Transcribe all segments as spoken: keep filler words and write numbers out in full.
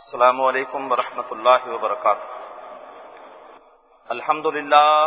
السلام علیکم ورحمۃ اللہ وبرکاتہ۔ الحمد للہ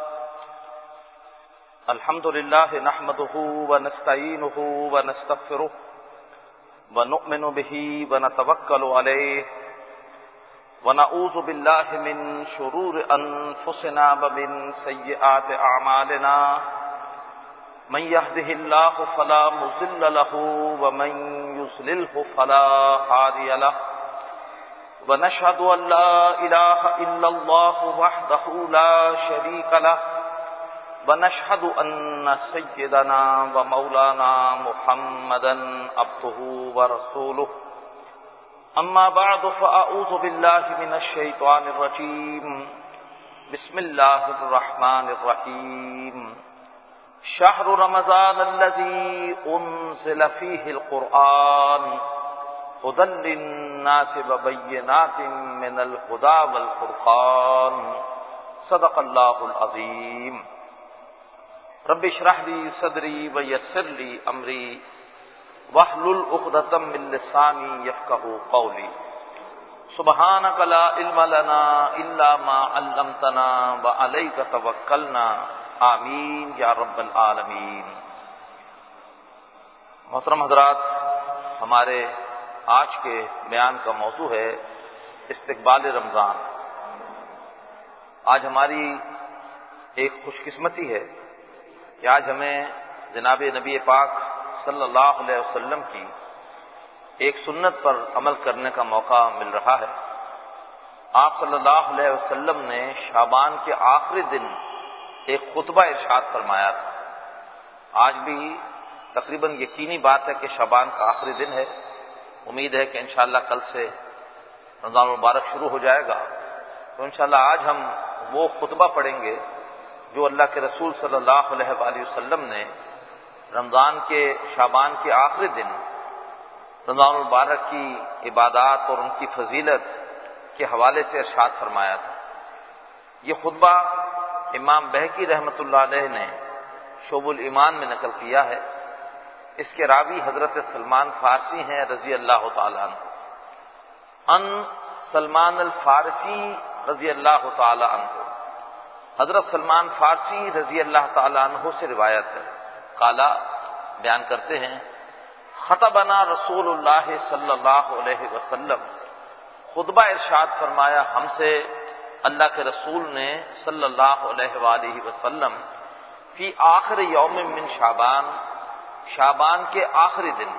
الحمد للہ نحمده ونستعینه ونستغفره ونؤمن به ونتوکل علیہ ونعوذ باللہ من شرور انفسنا ومن سیئات اعمالنا من يهده الله فلا مضل له ومن يضلل فلا هادي له ونشهد أن لا إله إلا الله وحده لا شريك له ونشهد أن سيدنا ومولانا محمدا عبده ورسوله أما بعد فأعوذ بالله من الشيطان الرجيم بسم الله الرحمن الرحيم شهر رمضان الذي أنزل فيه القرآن هدى للناس وبينات من الهدى والفرقان صدق الله العظيم رب اشرح لي صدري ويسر لي أمري واحلل عقدة من لساني يفقهوا قولي سبحانك لا علم لنا إلا ما علمتنا وعليك توكلنا آمین یا رب العالمین۔ محترم حضرات، ہمارے آج کے بیان کا موضوع ہے استقبال رمضان۔ آج ہماری ایک خوش قسمتی ہے کہ آج ہمیں جناب نبی پاک صلی اللہ علیہ وسلم کی ایک سنت پر عمل کرنے کا موقع مل رہا ہے۔ آپ صلی اللہ علیہ وسلم نے شعبان کے آخری دن ایک خطبہ ارشاد فرمایا تھا۔ آج بھی تقریباً یقینی بات ہے کہ شعبان کا آخری دن ہے۔ امید ہے کہ انشاءاللہ کل سے رمضان المبارک شروع ہو جائے گا، تو انشاءاللہ آج ہم وہ خطبہ پڑھیں گے جو اللہ کے رسول صلی اللہ علیہ وآلہ وسلم نے رمضان کے شعبان کے آخری دن رمضان المبارک کی عبادات اور ان کی فضیلت کے حوالے سے ارشاد فرمایا تھا۔ یہ خطبہ امام بہقی رحمۃ اللہ علیہ نے شعب الایمان میں نقل کیا ہے۔ اس کے راوی حضرت سلمان فارسی ہیں رضی اللہ تعالیٰ عنہ۔ ان سلمان الفارسی رضی اللہ تعالیٰ عنہ، حضرت سلمان فارسی رضی اللہ تعالیٰ عنہ سے روایت ہے، قالا بیان کرتے ہیں، خطبنا رسول اللہ صلی اللہ علیہ وسلم، خطبہ ارشاد فرمایا ہم سے اللہ کے رسول نے صلی اللہ علیہ وآلہ وسلم فی آخر یوم من شعبان، شعبان کے آخری دن۔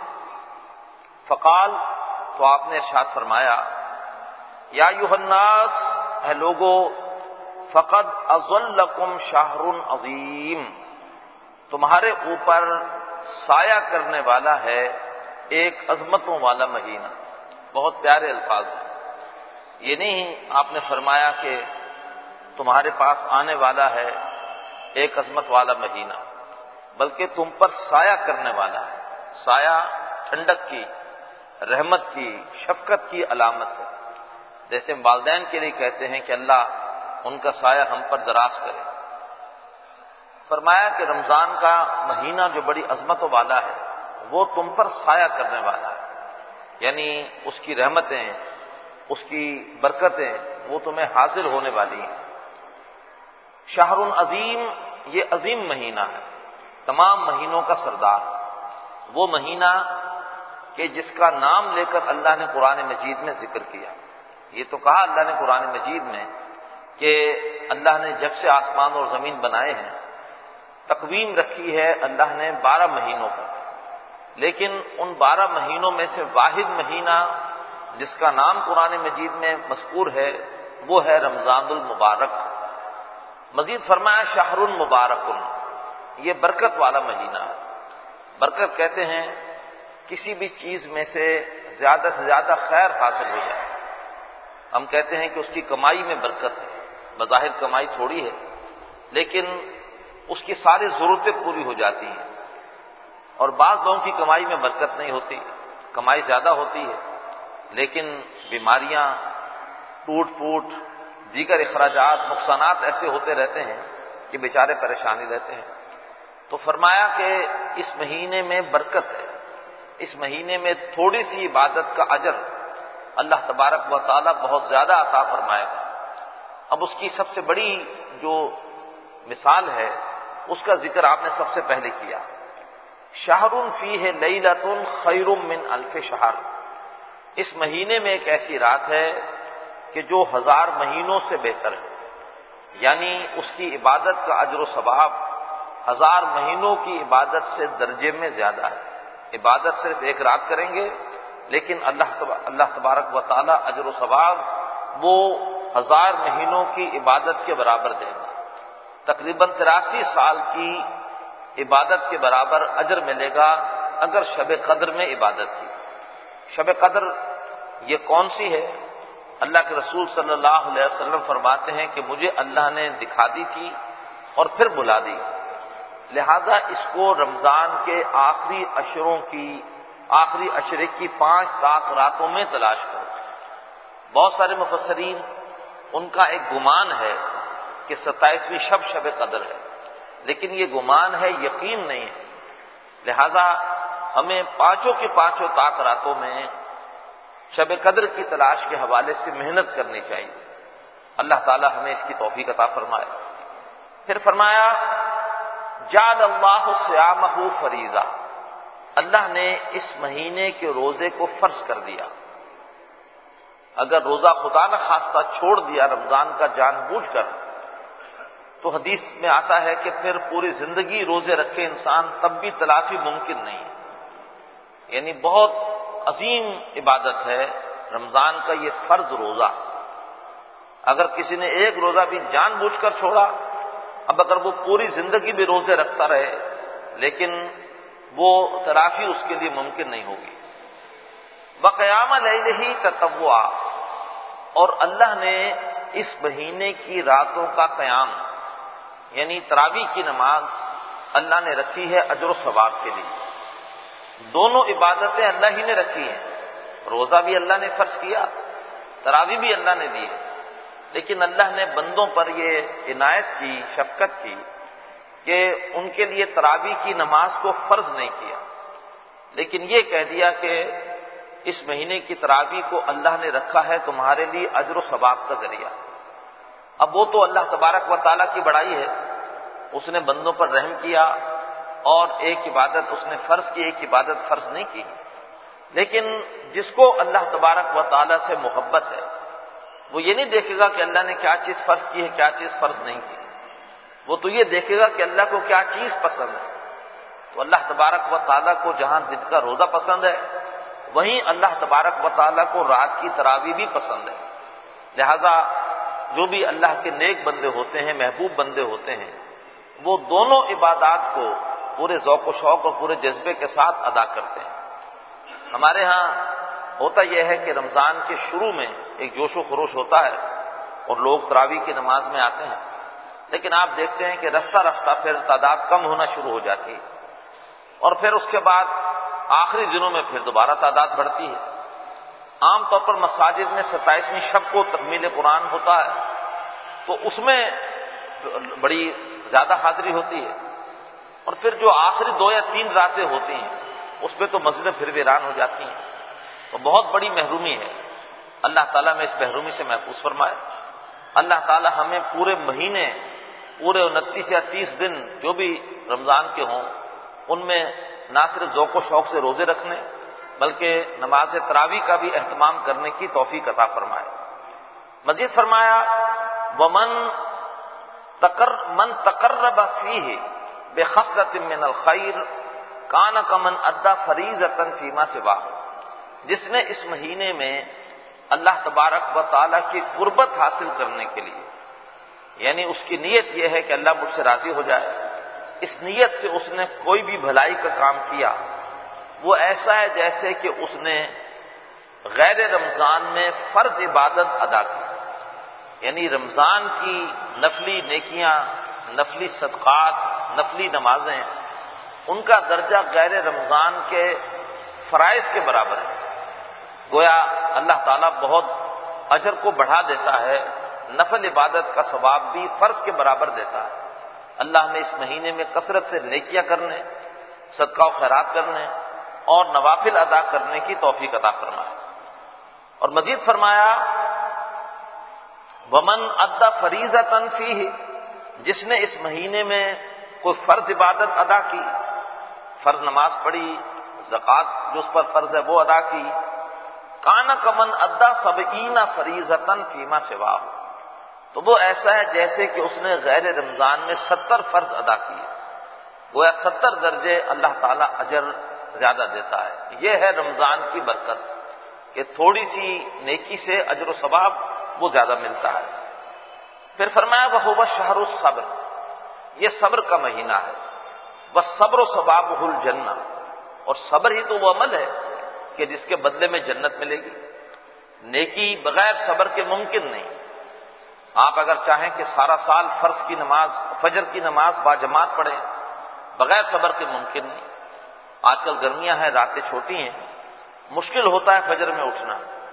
فقال، تو آپ نے ارشاد فرمایا، یا ایھا الناس، اے لوگو، فقد اظلکم شہر عظیم، تمہارے اوپر سایہ کرنے والا ہے ایک عظمتوں والا مہینہ۔ بہت پیارے الفاظ ہیں۔ یہ نہیں آپ نے فرمایا کہ تمہارے پاس آنے والا ہے ایک عظمت والا مہینہ، بلکہ تم پر سایہ کرنے والا ہے۔ سایہ ٹھنڈک کی، رحمت کی، شفقت کی علامت ہے۔ جیسے والدین کے لیے کہتے ہیں کہ اللہ ان کا سایہ ہم پر دراز کرے۔ فرمایا کہ رمضان کا مہینہ جو بڑی عظمتوں والا ہے وہ تم پر سایہ کرنے والا ہے، یعنی اس کی رحمتیں، اس کی برکتیں وہ تمہیں حاصل ہونے والی ہیں۔ شہر عظیم، یہ عظیم مہینہ ہے، تمام مہینوں کا سردار، وہ مہینہ کہ جس کا نام لے کر اللہ نے قرآن مجید میں ذکر کیا۔ یہ تو کہا اللہ نے قرآن مجید میں کہ اللہ نے جب سے آسمان اور زمین بنائے ہیں تقویم رکھی ہے اللہ نے بارہ مہینوں پر، لیکن ان بارہ مہینوں میں سے واحد مہینہ جس کا نام قرآن مجید میں مذکور ہے وہ ہے رمضان المبارک۔ مزید فرمایا شہر مبارک، یہ برکت والا مہینہ ہے۔ برکت کہتے ہیں کسی بھی چیز میں سے زیادہ سے زیادہ خیر حاصل ہو جائے۔ ہم کہتے ہیں کہ اس کی کمائی میں برکت ہے، بظاہر کمائی تھوڑی ہے لیکن اس کی ساری ضرورتیں پوری ہو جاتی ہیں۔ اور بعض لوگوں کی کمائی میں برکت نہیں ہوتی، کمائی زیادہ ہوتی ہے لیکن بیماریاں، ٹوٹ پھوٹ، دیگر اخراجات، نقصانات ایسے ہوتے رہتے ہیں کہ بیچارے پریشانی رہتے ہیں۔ تو فرمایا کہ اس مہینے میں برکت ہے، اس مہینے میں تھوڑی سی عبادت کا اجر اللہ تبارک و تعالیٰ بہت زیادہ عطا فرمائے گا۔ اب اس کی سب سے بڑی جو مثال ہے اس کا ذکر آپ نے سب سے پہلے کیا، شہر فیہ لیلۃ خیر من الف شہر، اس مہینے میں ایک ایسی رات ہے کہ جو ہزار مہینوں سے بہتر ہے، یعنی اس کی عبادت کا اجر و ثواب ہزار مہینوں کی عبادت سے درجے میں زیادہ ہے۔ عبادت صرف ایک رات کریں گے لیکن اللہ اللہ تبارک و تعالی اجر و ثواب وہ ہزار مہینوں کی عبادت کے برابر دے گا، تقریباً تراسی سال کی عبادت کے برابر اجر ملے گا اگر شب قدر میں عبادت کی۔ شب قدر یہ کون سی ہے؟ اللہ کے رسول صلی اللہ علیہ وسلم فرماتے ہیں کہ مجھے اللہ نے دکھا دی تھی اور پھر بلا دی، لہذا اس کو رمضان کے آخری عشروں کی آخری عشرے کی پانچ تاک راتوں میں تلاش کرو۔ بہت سارے مفسرین ان کا ایک گمان ہے کہ ستائیسویں شب شب قدر ہے، لیکن یہ گمان ہے، یقین نہیں ہے، لہذا ہمیں پانچوں کی پانچوں تاک راتوں میں شب قدر کی تلاش کے حوالے سے محنت کرنی چاہیے۔ اللہ تعالی ہمیں اس کی توفیق عطا فرمائے۔ پھر فرمایا جعل اللہ صیامہ فریضہ، اللہ نے اس مہینے کے روزے کو فرض کر دیا۔ اگر روزہ خدا نہ خواستہ چھوڑ دیا رمضان کا جان بوجھ کر تو حدیث میں آتا ہے کہ پھر پوری زندگی روزے رکھے انسان تب بھی تلافی ممکن نہیں ہے، یعنی بہت عظیم عبادت ہے رمضان کا یہ فرض روزہ۔ اگر کسی نے ایک روزہ بھی جان بوجھ کر چھوڑا، اب اگر وہ پوری زندگی بھی روزے رکھتا رہے لیکن وہ تلافی اس کے لیے ممکن نہیں ہوگی۔ وقیام لیلہ تطوعا، اور اللہ نے اس مہینے کی راتوں کا قیام یعنی تراویح کی نماز اللہ نے رکھی ہے اجر و ثواب کے لیے۔ دونوں عبادتیں اللہ ہی نے رکھی ہیں، روزہ بھی اللہ نے فرض کیا، تراویح بھی اللہ نے دی، لیکن اللہ نے بندوں پر یہ عنایت کی، شفقت کی کہ ان کے لیے تراویح کی نماز کو فرض نہیں کیا، لیکن یہ کہہ دیا کہ اس مہینے کی تراویح کو اللہ نے رکھا ہے تمہارے لیے اجر و ثواب کا ذریعہ۔ اب وہ تو اللہ تبارک و تعالیٰ کی بڑائی ہے، اس نے بندوں پر رحم کیا اور ایک عبادت اس نے فرض کی، ایک عبادت فرض نہیں کی، لیکن جس کو اللہ تبارک و تعالیٰ سے محبت ہے وہ یہ نہیں دیکھے گا کہ اللہ نے کیا چیز فرض کی ہے کیا چیز فرض نہیں کی، وہ تو یہ دیکھے گا کہ اللہ کو کیا چیز پسند ہے۔ تو اللہ تبارک و تعالیٰ کو جہاں دن کا روزہ پسند ہے وہیں اللہ تبارک و تعالیٰ کو رات کی تراویح بھی پسند ہے، لہذا جو بھی اللہ کے نیک بندے ہوتے ہیں، محبوب بندے ہوتے ہیں، وہ دونوں عبادات کو پورے ذوق و شوق اور پورے جذبے کے ساتھ ادا کرتے ہیں۔ ہمارے ہاں ہوتا یہ ہے کہ رمضان کے شروع میں ایک جوش و خروش ہوتا ہے اور لوگ تراویح کی نماز میں آتے ہیں، لیکن آپ دیکھتے ہیں کہ رفتہ رفتہ پھر تعداد کم ہونا شروع ہو جاتی ہے اور پھر اس کے بعد آخری دنوں میں پھر دوبارہ تعداد بڑھتی ہے۔ عام طور پر مساجد میں ستائیسویں شب کو تکمیل قرآن ہوتا ہے تو اس میں بڑی زیادہ حاضری ہوتی ہے، اور پھر جو آخری دو یا تین راتیں ہوتی ہیں اس پہ تو مسجدیں پھر ویران ہو جاتی ہیں، تو بہت بڑی محرومی ہے۔ اللہ تعالیٰ میں اس محرومی سے محفوظ فرمائے۔ اللہ تعالیٰ ہمیں پورے مہینے، پورے انتیس یا تیس دن جو بھی رمضان کے ہوں ان میں نہ صرف ذوق و شوق سے روزے رکھنے بلکہ نماز تراویح کا بھی اہتمام کرنے کی توفیق عطا فرمائے۔ مزید فرمایا ومن تقر من تقرب فیہ بخصلۃ من الخیر کان کمن ادى فریضۃ فیما سواہ، جس نے اس مہینے میں اللہ تبارک و تعالیٰ کی قربت حاصل کرنے کے لیے، یعنی اس کی نیت یہ ہے کہ اللہ مجھ سے راضی ہو جائے، اس نیت سے اس نے کوئی بھی بھلائی کا کام کیا، وہ ایسا ہے جیسے کہ اس نے غیر رمضان میں فرض عبادت ادا کی، یعنی رمضان کی نفلی نیکیاں، نفلی صدقات، نفلی نمازیں، ان کا درجہ غیر رمضان کے فرائض کے برابر ہے۔ گویا اللہ تعالیٰ بہت اجر کو بڑھا دیتا ہے، نفل عبادت کا ثواب بھی فرض کے برابر دیتا ہے۔ اللہ نے اس مہینے میں کثرت سے نیکیاں کرنے، صدقہ و خیرات کرنے اور نوافل ادا کرنے کی توفیق عطا فرمائے۔ اور مزید فرمایا ومن ادى فریضۃ فیہ، جس نے اس مہینے میں کوئی فرض عبادت ادا کی، فرض نماز پڑھی، زکوٰۃ جو اس پر فرض ہے وہ ادا کی، کان کمن ادى سبعین فریضۃ فیما سواہ، تو وہ ایسا ہے جیسے کہ اس نے غیر رمضان میں ستر فرض ادا کیے، گویا ستر درجے اللہ تعالیٰ اجر زیادہ دیتا ہے۔ یہ ہے رمضان کی برکت کہ تھوڑی سی نیکی سے اجر و ثواب وہ زیادہ ملتا ہے۔ پھر فرمایا وَهُوَ شَهْرُ الصَّبْرِ، یہ صبر کا مہینہ ہے، وَالصَّبْرُ ثَوَابُهُ الْجَنَّةُ، اور صبر ہی تو وہ عمل ہے کہ جس کے بدلے میں جنت ملے گی۔ نیکی بغیر صبر کے ممکن نہیں۔ آپ اگر چاہیں کہ سارا سال فرض کی نماز، فجر کی نماز باجماعت پڑھیں، بغیر صبر کے ممکن نہیں۔ آج کل گرمیاں ہیں، راتیں چھوٹی ہیں، مشکل ہوتا ہے فجر میں اٹھنا،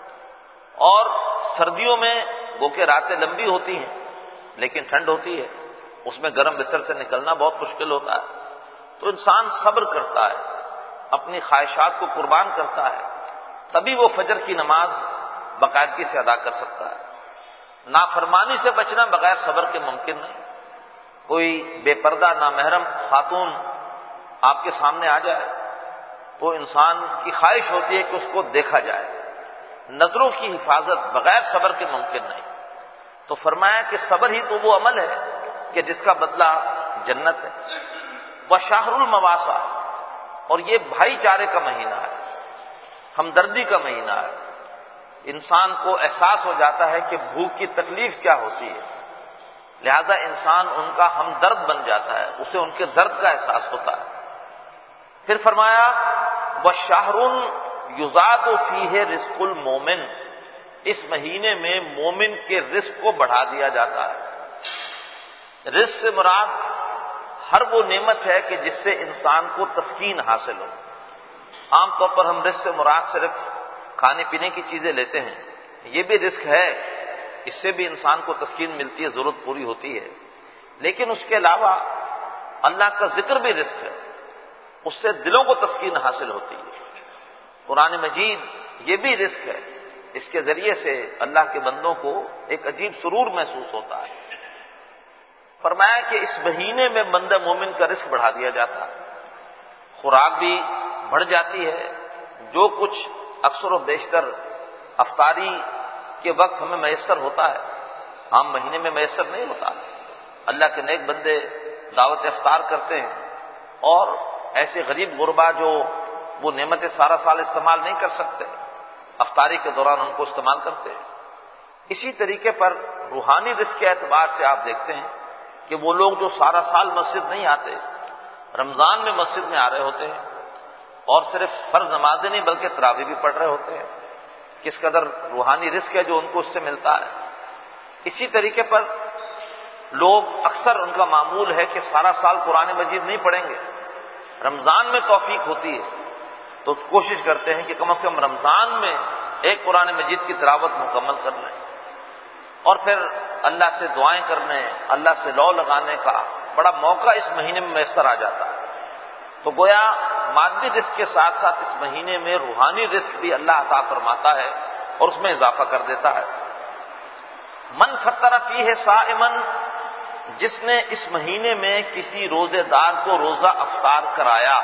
اور سردیوں میں وہ کہ راتیں لمبی ہوتی ہیں لیکن ٹھنڈ ہوتی ہے، اس میں گرم بستر سے نکلنا بہت مشکل ہوتا ہے۔ تو انسان صبر کرتا ہے، اپنی خواہشات کو قربان کرتا ہے، تبھی وہ فجر کی نماز باقاعدگی سے ادا کر سکتا ہے۔ نافرمانی سے بچنا بغیر صبر کے ممکن نہیں۔ کوئی بے پردہ نامحرم خاتون آپ کے سامنے آ جائے تو انسان کی خواہش ہوتی ہے کہ اس کو دیکھا جائے، نظروں کی حفاظت بغیر صبر کے ممکن نہیں۔ تو فرمایا کہ صبر ہی تو وہ عمل ہے کہ جس کا بدلہ جنت ہے۔ وشہر المواسا، اور یہ بھائی چارے کا مہینہ ہے، ہمدردی کا مہینہ ہے۔ انسان کو احساس ہو جاتا ہے کہ بھوک کی تکلیف کیا ہوتی ہے، لہذا انسان ان کا ہمدرد بن جاتا ہے، اسے ان کے درد کا احساس ہوتا ہے۔ پھر فرمایا وشہر یزاد فیہ رزق المومن، اس مہینے میں مومن کے رزق کو بڑھا دیا جاتا ہے۔ رزق سے مراد ہر وہ نعمت ہے کہ جس سے انسان کو تسکین حاصل ہو۔ عام طور پر ہم رزق سے مراد صرف کھانے پینے کی چیزیں لیتے ہیں، یہ بھی رزق ہے، اس سے بھی انسان کو تسکین ملتی ہے، ضرورت پوری ہوتی ہے، لیکن اس کے علاوہ اللہ کا ذکر بھی رزق ہے، اس سے دلوں کو تسکین حاصل ہوتی ہے۔ قرآن مجید یہ بھی رزق ہے، اس کے ذریعے سے اللہ کے بندوں کو ایک عجیب سرور محسوس ہوتا ہے۔ فرمایا کہ اس مہینے میں بندہ مومن کا رزق بڑھا دیا جاتا ہے، خوراک بھی بڑھ جاتی ہے، جو کچھ اکثر و بیشتر افطاری کے وقت ہمیں میسر ہوتا ہے عام مہینے میں میسر نہیں ہوتا۔ اللہ کے نیک بندے دعوت افطار کرتے ہیں، اور ایسے غریب غربا جو وہ نعمتیں سارا سال استعمال نہیں کر سکتے، افطاری کے دوران ان کو استعمال کرتے ہیں۔ اسی طریقے پر روحانی رزق کے اعتبار سے آپ دیکھتے ہیں کہ وہ لوگ جو سارا سال مسجد نہیں آتے، رمضان میں مسجد میں آ رہے ہوتے ہیں، اور صرف فرض نمازیں نہیں بلکہ تراویح بھی پڑھ رہے ہوتے ہیں، کس قدر روحانی رزق ہے جو ان کو اس سے ملتا ہے۔ اسی طریقے پر لوگ اکثر ان کا معمول ہے کہ سارا سال قرآن مجید نہیں پڑھیں گے، رمضان میں توفیق ہوتی ہے تو کوشش کرتے ہیں کہ کم از کم رمضان میں ایک قرآن مجید کی تلاوت مکمل کر لیں، اور پھر اللہ سے دعائیں کرنے، اللہ سے لو لگانے کا بڑا موقع اس مہینے میں میسر آ جاتا ہے۔ تو گویا مادی رزق کے ساتھ ساتھ اس مہینے میں روحانی رزق بھی اللہ عطا فرماتا ہے اور اس میں اضافہ کر دیتا ہے۔ من فطر فیہ صائما، جس نے اس مہینے میں کسی روزے دار کو روزہ افطار کرایا،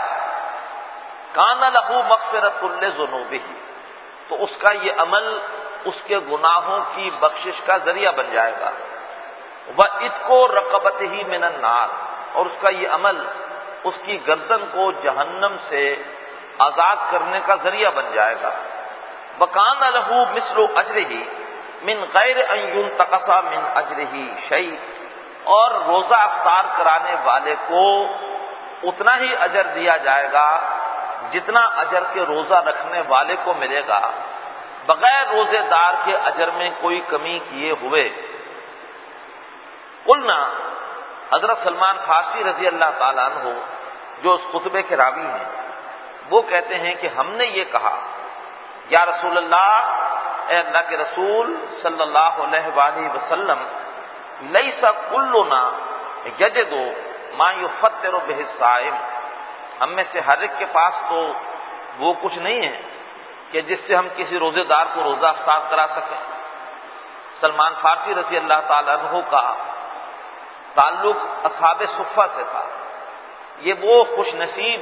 کان لہ مغفرۃ لذنوبہ، تو اس کا یہ عمل اس کے گناہوں کی بخشش کا ذریعہ بن جائے گا۔ وعتق رقبتہ من النار، اور اس کا یہ عمل اس کی گردن کو جہنم سے آزاد کرنے کا ذریعہ بن جائے گا۔ وکان لہ مثل اجرہ من غیر ان ينتقص من اجرہ شیء، اور روزہ افطار کرانے والے کو اتنا ہی اجر دیا جائے گا جتنا اجر کے روزہ رکھنے والے کو ملے گا، بغیر روزے دار کے اجر میں کوئی کمی کیے ہوئے۔ قلنا، حضرت سلمان فارسی رضی اللہ تعالیٰ عنہ جو اس خطبے کے راوی ہیں، وہ کہتے ہیں کہ ہم نے یہ کہا، یا رسول اللہ، اے اللہ کے رسول صلی اللہ علیہ وآلہ وسلم، لیس کلنا یجد ما یفطر بہ الصائم، ہم میں سے ہر ایک کے پاس تو وہ کچھ نہیں ہے کہ جس سے ہم کسی روزے دار کو روزہ افطار کرا سکیں۔ سلمان فارسی رضی اللہ تعالیٰ عنہ کا تعلق اصحاب صفہ سے تھا۔ یہ وہ خوش نصیب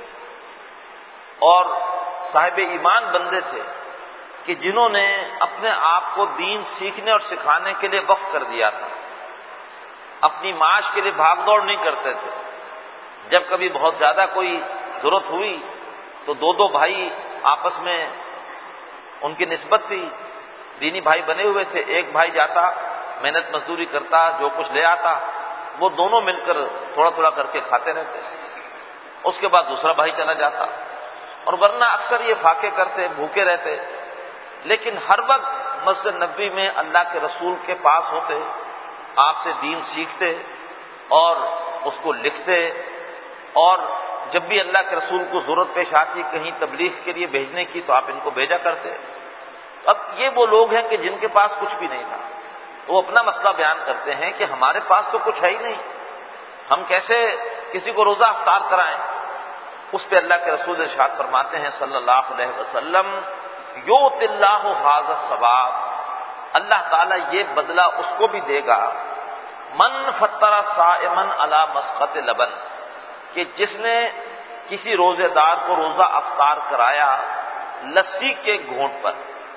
اور صاحب ایمان بندے تھے کہ جنہوں نے اپنے آپ کو دین سیکھنے اور سکھانے کے لیے وقف کر دیا تھا، اپنی معاش کے لیے بھاگ دوڑ نہیں کرتے تھے۔ جب کبھی بہت زیادہ کوئی ضرورت ہوئی تو دو دو بھائی آپس میں ان کی نسبت تھی، دینی بھائی بنے ہوئے تھے، ایک بھائی جاتا محنت مزدوری کرتا، جو کچھ لے آتا وہ دونوں مل کر تھوڑا تھوڑا کر کے کھاتے رہتے، اس کے بعد دوسرا بھائی چلا جاتا، اور ورنہ اکثر یہ فاقے کرتے، بھوکے رہتے، لیکن ہر وقت مسجد نبوی میں اللہ کے رسول کے پاس ہوتے، آپ سے دین سیکھتے اور اس کو لکھتے، اور جب بھی اللہ کے رسول کو ضرورت پیش آتی کہیں تبلیغ کے لیے بھیجنے کی تو آپ ان کو بھیجا کرتے۔ اب یہ وہ لوگ ہیں کہ جن کے پاس کچھ بھی نہیں تھا، وہ اپنا مسئلہ بیان کرتے ہیں کہ ہمارے پاس تو کچھ ہے ہی نہیں، ہم کیسے کسی کو روزہ افطار کرائیں؟ اس پہ اللہ کے رسول ارشاد فرماتے ہیں صلی اللہ علیہ وسلم، یؤت اللہ ھذا الثواب، اللہ تعالیٰ یہ بدلہ اس کو بھی دے گا، من فطر صائما علی مسقط لبن، کہ جس نے کسی روزے دار کو روزہ افطار کرایا لسی کے گھونٹ پر۔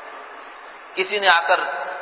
کسی نے آ کر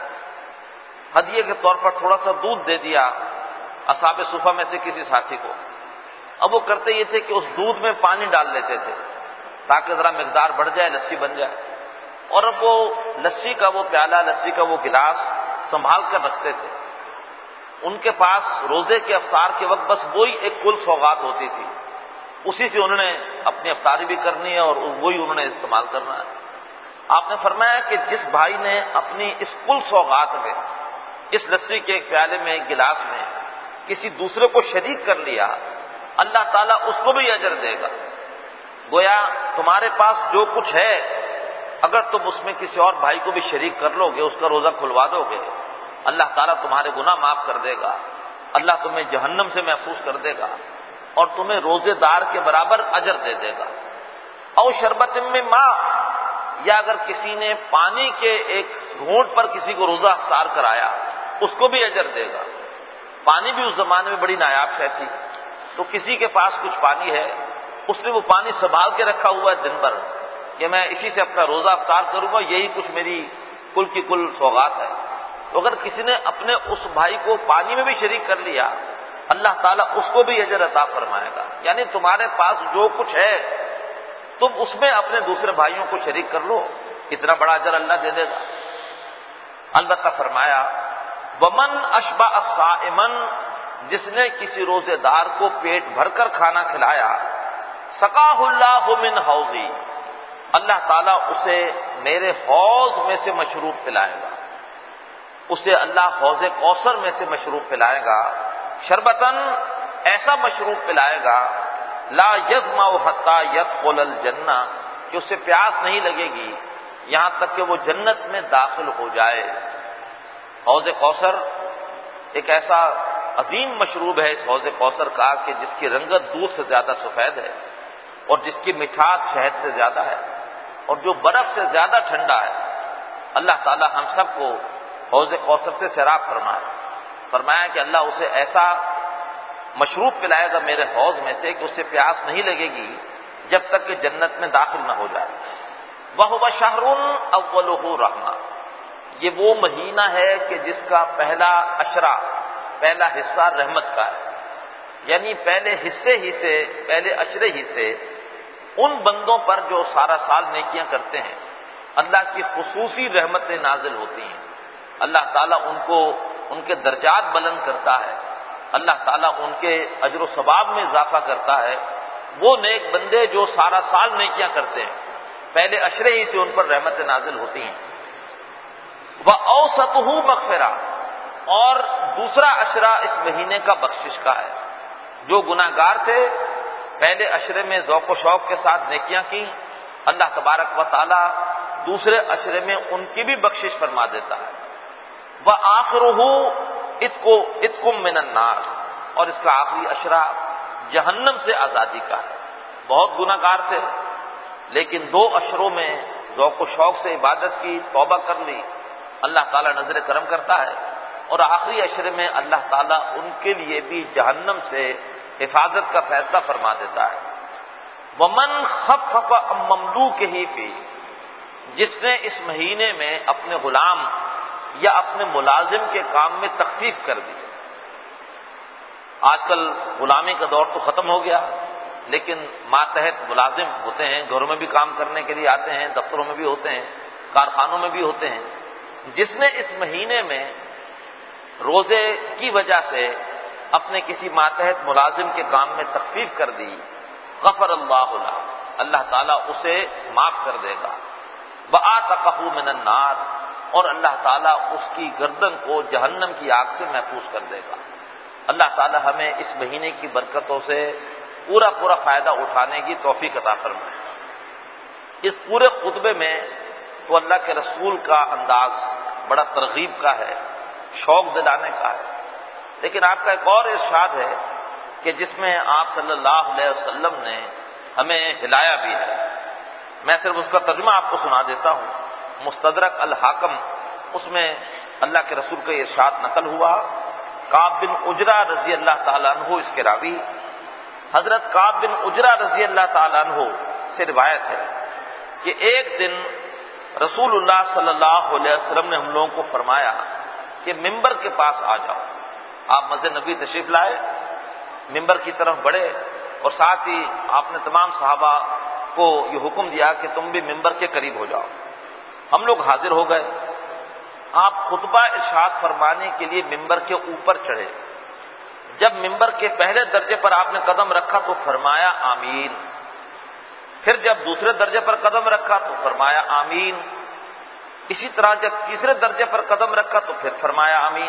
ہدیے کے طور پر تھوڑا سا دودھ دے دیا اصحاب صفہ میں سے کسی ساتھی کو، اب وہ کرتے یہ تھے کہ اس دودھ میں پانی ڈال لیتے تھے تاکہ ذرا مقدار بڑھ جائے، لسی بن جائے، اور اب وہ لسی کا وہ پیالہ، لسی کا وہ گلاس سنبھال کر رکھتے تھے۔ ان کے پاس روزے کے افطار کے وقت بس وہی ایک کل سوغات ہوتی تھی، اسی سے انہوں نے اپنی افطاری بھی کرنی ہے اور وہی انہوں نے استعمال کرنا ہے۔ آپ نے فرمایا کہ جس بھائی نے اپنی اس کل سوغات میں، اس لسی کے ایک پیالے میں، ایک گلاس میں کسی دوسرے کو شریک کر لیا، اللہ تعالیٰ اس کو بھی اجر دے گا۔ گویا تمہارے پاس جو کچھ ہے اگر تم اس میں کسی اور بھائی کو بھی شریک کر لو گے، اس کا روزہ کھلوا دو گے، اللہ تعالیٰ تمہارے گناہ معاف کر دے گا، اللہ تمہیں جہنم سے محفوظ کر دے گا اور تمہیں روزے دار کے برابر اجر دے دے گا۔ او شربت میں ماں، یا اگر کسی نے پانی کے ایک گھونٹ پر کسی کو روزہ افطار کرایا اس کو بھی اجر دے گا۔ پانی بھی اس زمانے میں بڑی نایاب شے تھی، تو کسی کے پاس کچھ پانی ہے، اس نے وہ پانی سنبھال کے رکھا ہوا ہے دن بھر کہ میں اسی سے اپنا روزہ افطار کروں گا، یہی کچھ میری کل کی کل سوغات ہے، تو اگر کسی نے اپنے اس بھائی کو پانی میں بھی شریک کر لیا اللہ تعالیٰ اس کو بھی اجر عطا فرمائے گا۔ یعنی تمہارے پاس جو کچھ ہے تم اس میں اپنے دوسرے بھائیوں کو شریک کر لو، اتنا بڑا اجر اللہ دے دے گا۔ البتہ فرمایا ومن اشبع صائما، جس نے کسی روزے دار کو پیٹ بھر کر کھانا کھلایا، سقاہ اللہ من حوضی، اللہ تعالیٰ اسے میرے حوض میں سے مشروب پلائے گا، اسے اللہ حوض کوثر میں سے مشروب پلائے گا، شربتن، ایسا مشروب پلائے گا، لا یظمأ حتی یدخل الجنہ، کہ اسے پیاس نہیں لگے گی یہاں تک کہ وہ جنت میں داخل ہو جائے۔ حوض کوثر ایک ایسا عظیم مشروب ہے اس حوض کوثر کا کہ جس کی رنگت دودھ سے زیادہ سفید ہے اور جس کی مٹھاس شہد سے زیادہ ہے اور جو برف سے زیادہ ٹھنڈا ہے۔ اللہ تعالی ہم سب کو حوض کوثر سے سیراب فرمائے۔ فرمایا کہ اللہ اسے ایسا مشروب پلائے گا میرے حوض میں سے کہ اسے پیاس نہیں لگے گی جب تک کہ جنت میں داخل نہ ہو جائے۔ وَهُوَ شَهْرٌ أَوَّلُهُ رَحْمَةٌ، یہ وہ مہینہ ہے کہ جس کا پہلا عشرہ، پہلا حصہ رحمت کا ہے، یعنی پہلے حصے ہی سے، پہلے عشرے ہی سے ان بندوں پر جو سارا سال نیکیاں کرتے ہیں اللہ کی خصوصی رحمتیں نازل ہوتی ہیں، اللہ تعالیٰ ان کو ان کے درجات بلند کرتا ہے، اللہ تعالیٰ ان کے اجر و ثواب میں اضافہ کرتا ہے۔ وہ نیک بندے جو سارا سال نیکیاں کرتے ہیں پہلے عشرے ہی سے ان پر رحمتیں نازل ہوتی ہیں۔ وَأَوْسَطُهُ مَغْفِرَةٌ، اور دوسرا عشرہ اس مہینے کا بخشش کا ہے۔ جو گناہ گار تھے پہلے عشرے میں ذوق و شوق کے ساتھ نیکیاں کی، اللہ تبارک و تعالی دوسرے عشرے میں ان کی بھی بخشش فرما دیتا ہے۔ وَآخِرُهُ عِتْقٌ مِّنَ النَّارِ، اور اس کا آخری عشرہ جہنم سے آزادی کا ہے۔ بہت گناہ گار تھے لیکن دو عشروں میں ذوق و شوق سے عبادت کی، توبہ کر لی، اللہ تعالیٰ نظر کرم کرتا ہے، اور آخری عشرے میں اللہ تعالیٰ ان کے لیے بھی جہنم سے حفاظت کا فیصلہ فرما دیتا ہے۔ وَمَنْ خَفَّفَ عَن مَمْلُوكِهِ فِيهِ، جس نے اس مہینے میں اپنے غلام یا اپنے ملازم کے کام میں تخفیف کر دی۔ آج کل غلامی کا دور تو ختم ہو گیا، لیکن ماتحت ملازم ہوتے ہیں، گھروں میں بھی کام کرنے کے لیے آتے ہیں، دفتروں میں بھی ہوتے ہیں، کارخانوں میں بھی ہوتے ہیں۔ جس نے اس مہینے میں روزے کی وجہ سے اپنے کسی ماتحت ملازم کے کام میں تخفیف کر دی، غفر اللہ له، اللہ تعالیٰ اسے معاف کر دے گا، وَآتَقَهُ مِنَ النَّارِ، اور اللہ تعالیٰ اس کی گردن کو جہنم کی آگ سے محفوظ کر دے گا۔ اللہ تعالیٰ ہمیں اس مہینے کی برکتوں سے پورا پورا فائدہ اٹھانے کی توفیق عطا فرمائے۔ اس پورے خطبے میں تو اللہ کے رسول کا انداز بڑا ترغیب کا ہے، شوق دلانے کا ہے، لیکن آپ کا ایک اور ارشاد ہے کہ جس میں آپ صلی اللہ علیہ وسلم نے ہمیں ہلایا بھی ہے۔ میں صرف اس کا ترجمہ آپ کو سنا دیتا ہوں۔ مستدرک الحاکم، اس میں اللہ کے رسول کا ارشاد نقل ہوا۔ کعب بن عجرہ رضی اللہ تعالیٰ عنہ اس کے راوی، حضرت کعب بن عجرہ رضی اللہ تعالیٰ عنہ سے روایت ہے کہ ایک دن رسول اللہ صلی اللہ علیہ وسلم نے ہم لوگوں کو فرمایا کہ ممبر کے پاس آ جاؤ۔ آپ مسجد نبی تشریف لائے، ممبر کی طرف بڑھے، اور ساتھ ہی آپ نے تمام صحابہ کو یہ حکم دیا کہ تم بھی ممبر کے قریب ہو جاؤ۔ ہم لوگ حاضر ہو گئے۔ آپ خطبہ ارشاد فرمانے کے لیے ممبر کے اوپر چڑھے۔ جب ممبر کے پہلے درجے پر آپ نے قدم رکھا تو فرمایا آمین، پھر جب دوسرے درجے پر قدم رکھا تو فرمایا آمین، اسی طرح جب تیسرے درجے پر قدم رکھا تو پھر فرمایا آمین۔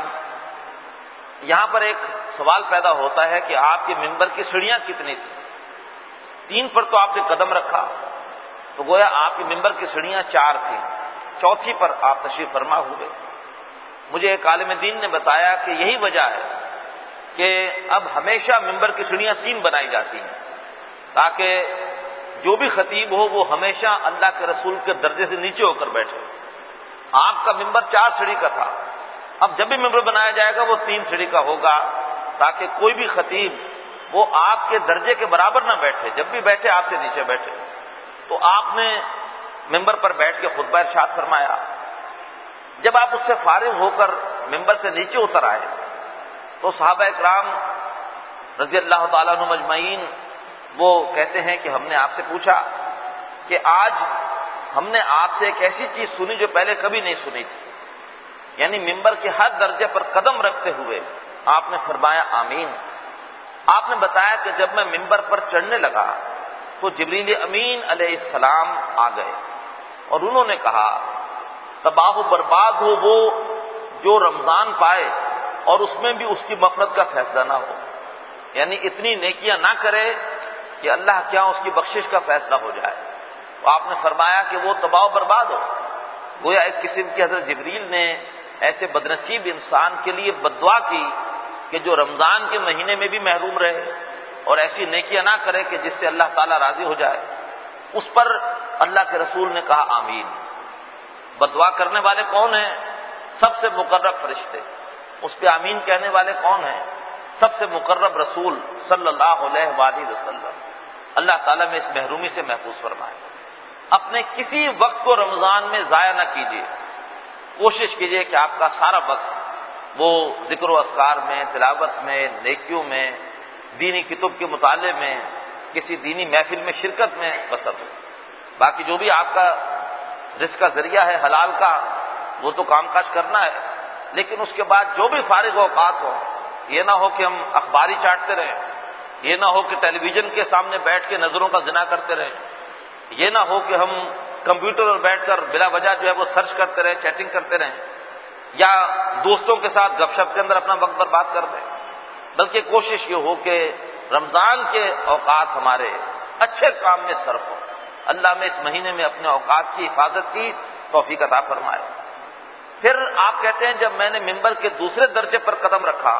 یہاں پر ایک سوال پیدا ہوتا ہے کہ آپ کے ممبر کی سیڑھیاں کتنی تھیں؟ تین پر تو آپ نے قدم رکھا تو گویا آپ کے ممبر کی سیڑھیاں چار تھیں، چوتھی پر آپ تشریف فرما ہوئے۔ مجھے ایک عالم دین نے بتایا کہ یہی وجہ ہے کہ اب ہمیشہ ممبر کی سیڑھیاں تین بنائی جاتی ہیں، تاکہ جو بھی خطیب ہو وہ ہمیشہ اللہ کے رسول کے درجے سے نیچے ہو کر بیٹھے۔ آپ کا ممبر چار سیڑھی کا تھا، اب جب بھی ممبر بنایا جائے گا وہ تین سیڑھی کا ہوگا، تاکہ کوئی بھی خطیب وہ آپ کے درجے کے برابر نہ بیٹھے، جب بھی بیٹھے آپ سے نیچے بیٹھے۔ تو آپ نے ممبر پر بیٹھ کے خطبہ ارشاد فرمایا۔ جب آپ اس سے فارغ ہو کر ممبر سے نیچے اتر آئے تو صحابہ اکرام رضی اللہ تعالیٰ عنہ مجمعین وہ کہتے ہیں کہ ہم نے آپ سے پوچھا کہ آج ہم نے آپ سے ایک ایسی چیز سنی جو پہلے کبھی نہیں سنی تھی، یعنی ممبر کے ہر درجے پر قدم رکھتے ہوئے آپ نے فرمایا آمین۔ آپ نے بتایا کہ جب میں ممبر پر چڑھنے لگا تو جبریل امین علیہ السلام آ گئے اور انہوں نے کہا تباہ و برباد ہو وہ جو رمضان پائے اور اس میں بھی اس کی مغفرت کا فیصلہ نہ ہو، یعنی اتنی نیکیاں نہ کرے کہ اللہ کیا اس کی بخشش کا فیصلہ ہو جائے۔ تو آپ نے فرمایا کہ وہ تباہ و برباد ہو۔ گویا ایک قسم کی حضرت جبریل نے ایسے بدنصیب انسان کے لیے بددعا کی کہ جو رمضان کے مہینے میں بھی محروم رہے اور ایسی نیکیاں نہ کرے کہ جس سے اللہ تعالیٰ راضی ہو جائے۔ اس پر اللہ کے رسول نے کہا آمین۔ بددعا کرنے والے کون ہیں؟ سب سے مقرب فرشتے۔ اس پہ آمین کہنے والے کون ہیں؟ سب سے مقرب رسول صلی اللہ علیہ وآلہ وسلم۔ اللہ تعالیٰ میں اس محرومی سے محفوظ فرمائے۔ اپنے کسی وقت کو رمضان میں ضائع نہ کیجیے، کوشش کیجیے کہ آپ کا سارا وقت وہ ذکر و اذکار میں، تلاوت میں، نیکیوں میں، دینی کتب کے مطالعے میں، کسی دینی محفل میں شرکت میں بسر ہو۔ باقی جو بھی آپ کا رزق کا ذریعہ ہے حلال کا وہ تو کام کاج کرنا ہے، لیکن اس کے بعد جو بھی فارغ اوقات ہو، یہ نہ ہو کہ ہم اخباری چاٹتے رہیں، یہ نہ ہو کہ ٹیلی ویژن کے سامنے بیٹھ کے نظروں کا زنا کرتے رہیں، یہ نہ ہو کہ ہم کمپیوٹر پر بیٹھ کر بلا وجہ جو ہے وہ سرچ کرتے رہیں، چیٹنگ کرتے رہیں، یا دوستوں کے ساتھ گپ شپ کے اندر اپنا وقت برباد کر دیں، بلکہ کوشش یہ ہو کہ رمضان کے اوقات ہمارے اچھے کام میں صرف ہو۔ اللہ میں اس مہینے میں اپنے اوقات کی حفاظت کی توفیق عطا فرمائے۔ پھر آپ کہتے ہیں جب میں نے ممبر کے دوسرے درجے پر قدم رکھا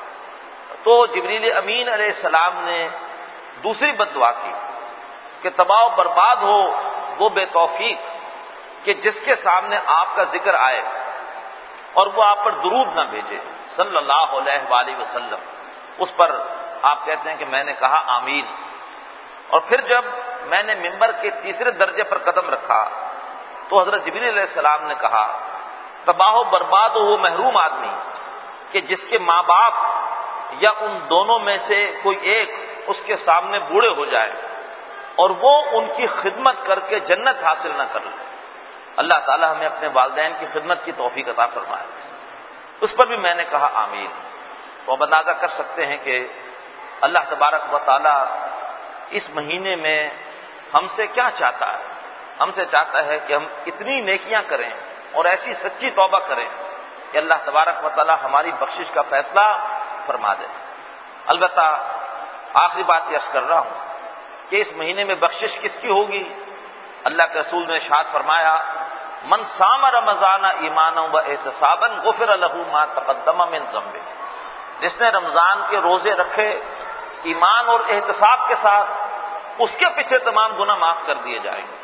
تو جبریل امین علیہ السلام نے دوسری بد دعا کی کہ تباہ و برباد ہو وہ بے توفیق کہ جس کے سامنے آپ کا ذکر آئے اور وہ آپ پر درود نہ بھیجے صلی اللہ علیہ وآلہ وسلم، اس پر آپ کہتے ہیں کہ میں نے کہا آمین. اور پھر جب میں نے ممبر کے تیسرے درجے پر قدم رکھا تو حضرت جبریل علیہ السلام نے کہا تباہ و برباد ہو وہ محروم آدمی کہ جس کے ماں باپ یا ان دونوں میں سے کوئی ایک اس کے سامنے بوڑھے ہو جائے اور وہ ان کی خدمت کر کے جنت حاصل نہ کر لے. اللہ تعالی ہمیں اپنے والدین کی خدمت کی توفیق عطا فرمائے. اس پر بھی میں نے کہا آمین. تو اب اندازہ کر سکتے ہیں کہ اللہ تبارک و تعالی اس مہینے میں ہم سے کیا چاہتا ہے. ہم سے چاہتا ہے کہ ہم اتنی نیکیاں کریں اور ایسی سچی توبہ کریں کہ اللہ تبارک و تعالی ہماری بخشش کا فیصلہ فرما دے. البتہ آخری بات یہ عرض کر رہا ہوں کہ اس مہینے میں بخشش کس کی ہوگی؟ اللہ کے رسول نے ارشاد فرمایا من صام رمضان ایمانا و احتسابا غفر له ما تقدم من ذنبه. جس نے رمضان کے روزے رکھے ایمان اور احتساب کے ساتھ اس کے پیچھے تمام گناہ معاف کر دیے جائیں گے.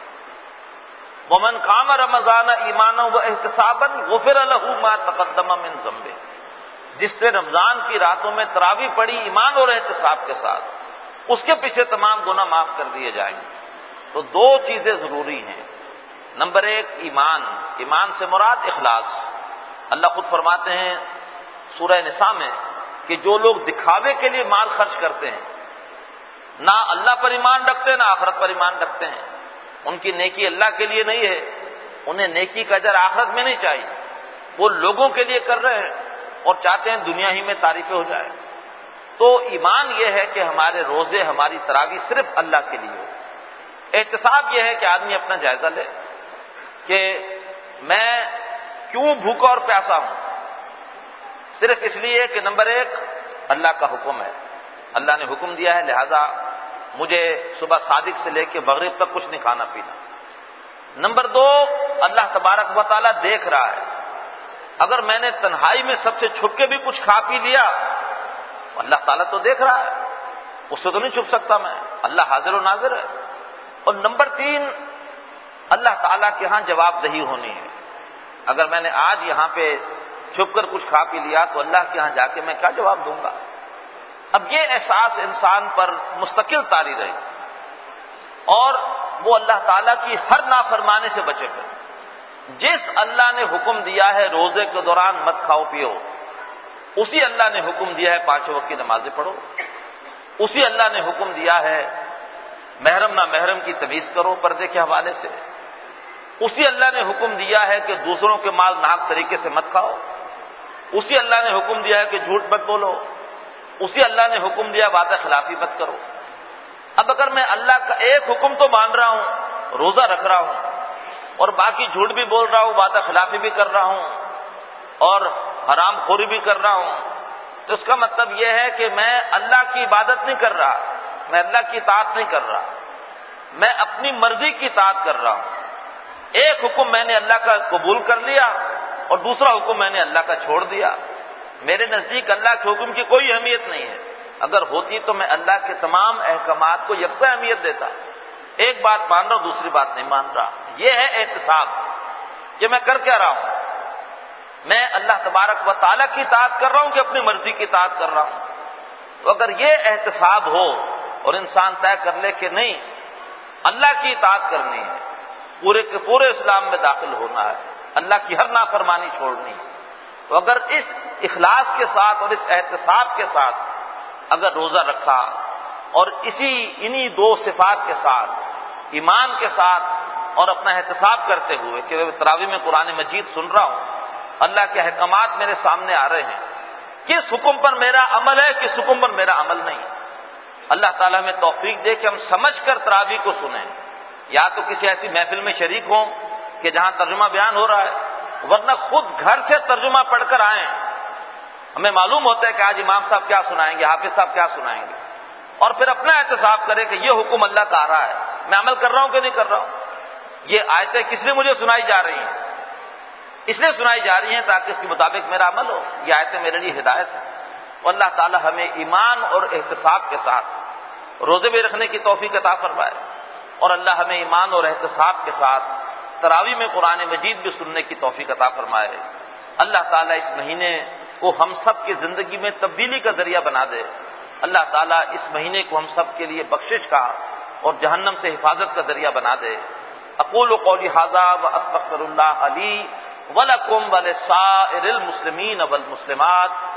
ومن قام رمضان ایمانا و احتسابا غفر له ما تقدم من ذنبه. جس نے رمضان کی راتوں میں تراویح پڑھی ایمان اور احتساب کے ساتھ اس کے پیچھے تمام گناہ معاف کر دیے جائیں گے. تو دو چیزیں ضروری ہیں. نمبر ایک ایمان. ایمان سے مراد اخلاص. اللہ خود فرماتے ہیں سورہ نساء میں کہ جو لوگ دکھاوے کے لیے مال خرچ کرتے ہیں، نہ اللہ پر ایمان رکھتے ہیں نہ آخرت پر ایمان رکھتے ہیں، ان کی نیکی اللہ کے لیے نہیں ہے، انہیں نیکی کا اجر آخرت میں نہیں چاہیے. وہ لوگوں کے لیے کر رہے ہیں اور چاہتے ہیں دنیا ہی میں تعریفیں ہو جائے. تو ایمان یہ ہے کہ ہمارے روزے ہماری تراویح صرف اللہ کے لیے ہو. احتساب یہ ہے کہ آدمی اپنا جائزہ لے کہ میں کیوں بھوکا اور پیاسا ہوں. صرف اس لیے کہ نمبر ایک اللہ کا حکم ہے، اللہ نے حکم دیا ہے لہذا مجھے صبح صادق سے لے کے مغرب تک کچھ نہیں کھانا پینا. نمبر دو اللہ تبارک و تعالیٰ دیکھ رہا ہے. اگر میں نے تنہائی میں سب سے چھپ کے بھی کچھ کھا پی لیا اللہ تعالیٰ تو دیکھ رہا ہے، اس سے تو نہیں چھپ سکتا میں. اللہ حاضر و ناظر ہے. اور نمبر تین اللہ تعالیٰ کے ہاں جواب دہی ہونی ہے. اگر میں نے آج یہاں پہ چھپ کر کچھ کھا پی لیا تو اللہ کے ہاں جا کے میں کیا جواب دوں گا؟ اب یہ احساس انسان پر مستقل طاری رہے اور وہ اللہ تعالیٰ کی ہر نافرمانی سے بچے گا. جس اللہ نے حکم دیا ہے روزے کے دوران مت کھاؤ پیو، اسی اللہ نے حکم دیا ہے پانچوں وقت کی نمازیں پڑھو. اسی اللہ نے حکم دیا ہے محرم نہ محرم کی تمیز کرو پردے کے حوالے سے. اسی اللہ نے حکم دیا ہے کہ دوسروں کے مال ناحق طریقے سے مت کھاؤ. اسی اللہ نے حکم دیا ہے کہ جھوٹ مت بولو. اسی اللہ نے حکم دیا وعدہ خلافی مت کرو. اب اگر میں اللہ کا ایک حکم تو مان رہا ہوں، روزہ رکھ رہا ہوں، اور باقی جھوٹ بھی بول رہا ہوں، وعدہ خلافی بھی کر رہا ہوں اور حرام خوری بھی کر رہا ہوں، تو اس کا مطلب یہ ہے کہ میں اللہ کی عبادت نہیں کر رہا، میں اللہ کی اطاعت نہیں کر رہا، میں اپنی مرضی کی اطاعت کر رہا ہوں. ایک حکم میں نے اللہ کا قبول کر لیا اور دوسرا حکم میں نے اللہ کا چھوڑ دیا. میرے نزدیک اللہ کے حکم کی کوئی اہمیت نہیں ہے. اگر ہوتی تو میں اللہ کے تمام احکامات کو یکساں اہمیت دیتا. ایک بات مان رہا ہوں دوسری بات نہیں مان رہا. یہ ہے احتساب کہ میں کر کیا رہا ہوں. میں اللہ تبارک و تعالیٰ کی اطاعت کر رہا ہوں کہ اپنی مرضی کی اطاعت کر رہا ہوں. تو اگر یہ احتساب ہو اور انسان طے کر لے کہ نہیں اللہ کی اطاعت کرنی ہے، پورے کے پورے اسلام میں داخل ہونا ہے، اللہ کی ہر نافرمانی چھوڑنی ہے، تو اگر اس اخلاص کے ساتھ اور اس احتساب کے ساتھ اگر روزہ رکھا اور اسی انہی دو صفات کے ساتھ ایمان کے ساتھ اور اپنا احتساب کرتے ہوئے کہ میں تراویح میں قرآن مجید سن رہا ہوں، اللہ کے احکامات میرے سامنے آ رہے ہیں، کس حکم پر میرا عمل ہے کس حکم پر میرا عمل نہیں. اللہ تعالیٰ ہمیں توفیق دے کہ ہم سمجھ کر تراویح کو سنیں، یا تو کسی ایسی محفل میں شریک ہوں کہ جہاں ترجمہ بیان ہو رہا ہے، ورنہ خود گھر سے ترجمہ پڑھ کر آئیں. ہمیں معلوم ہوتا ہے کہ آج امام صاحب کیا سنائیں گے، حافظ صاحب کیا سنائیں گے، اور پھر اپنا احتساب کرے کہ یہ حکم اللہ کا آ رہا ہے، میں عمل کر رہا ہوں کہ نہیں کر رہا ہوں. یہ آیتیں کس لیے مجھے سنائی جا رہی ہیں؟ اس لیے سنائی جا رہی ہیں تاکہ اس کے مطابق میرا عمل ہو. یہ آیتیں میرے لیے ہدایت ہے. اور اللہ تعالی ہمیں ایمان اور احتساب کے ساتھ روزے بھی رکھنے کی توفیق عطا فرمائے، اور اللہ ہمیں ایمان اور احتساب کے ساتھ تراویح میں قرآن مجید بھی سننے کی توفیق عطا فرمائے۔ اللہ تعالیٰ اس مہینے کو ہم سب کی زندگی میں تبدیلی کا ذریعہ بنا دے۔ اللہ تعالیٰ اس مہینے کو ہم سب کے لیے بخشش کا اور جہنم سے حفاظت کا ذریعہ بنا دے۔ اقول قولی ھذا واستغفر اللہ لی ولکم ولسائر المسلمین والمسلمات